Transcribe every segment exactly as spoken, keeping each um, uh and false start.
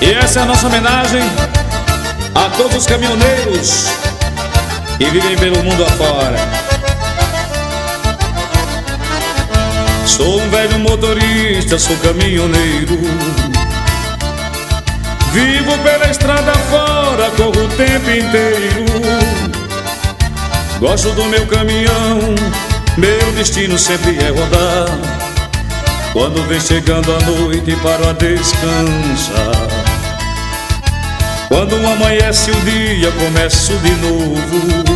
E essa é a nossa homenagem a todos os caminhoneiros que vivem pelo mundo afora. Sou um velho motorista, sou caminhoneiro. Vivo pela estrada fora, corro o tempo inteiro. Gosto do meu caminhão, meu destino sempre é rodar. Quando vem chegando a noite, paro a descansar. Quando amanhece o dia, começo de novo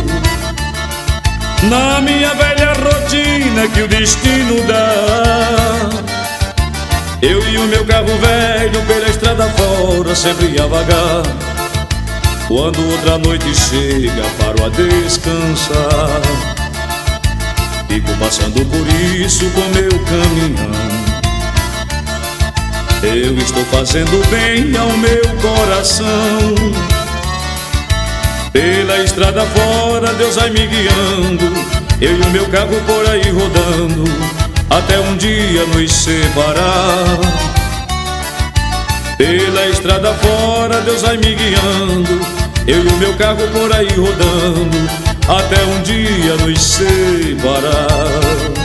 na minha velha rotina que o destino dá. Eu e o meu carro velho pela estrada fora, sempre a vagar. Quando outra noite chega, paro a descansar. Fico passando por isso com meu caminhão. Eu estou fazendo bem ao meu coração. Pela estrada fora Deus vai me guiando, eu e o meu carro por aí rodando, até um dia nos separar. Pela estrada fora Deus vai me guiando, eu e o meu carro por aí rodando, até um dia nos separar.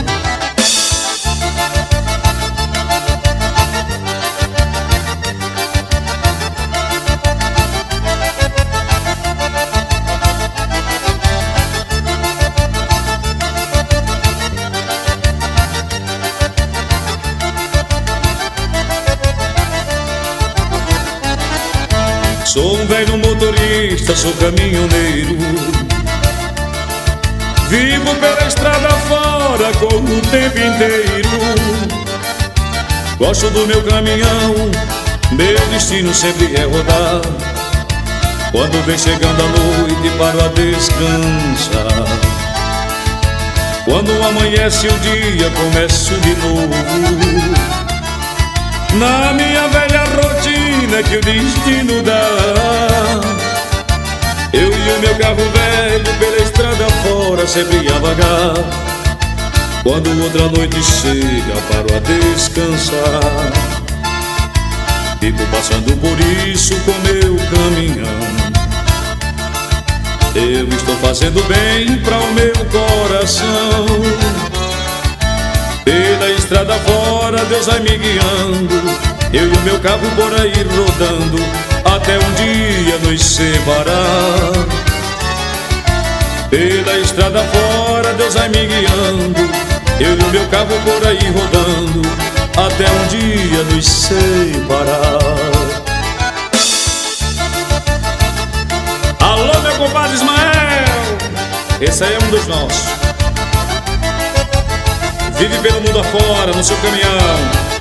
Sou um velho motorista, sou caminhoneiro. Vivo pela estrada fora, corro o tempo inteiro. Gosto do meu caminhão, meu destino sempre é rodar. Quando vem chegando a noite, paro a descansar. Quando amanhece o dia, começo de novo na minha velha rotina que o destino dá. Eu e o meu carro velho pela estrada fora, sempre a vagar. Quando outra noite chega, paro a descansar. Fico passando por isso com meu caminhão. Eu estou fazendo bem para o meu coração. Pela estrada fora Deus vai me guiando, eu e o meu carro por aí rodando, até um dia nos separar. Pela estrada fora Deus vai me guiando, eu e o meu carro por aí rodando, até um dia nos separar. Alô, meu compadre Ismael, esse aí é um dos nossos. Vive pelo mundo afora, no seu caminhão.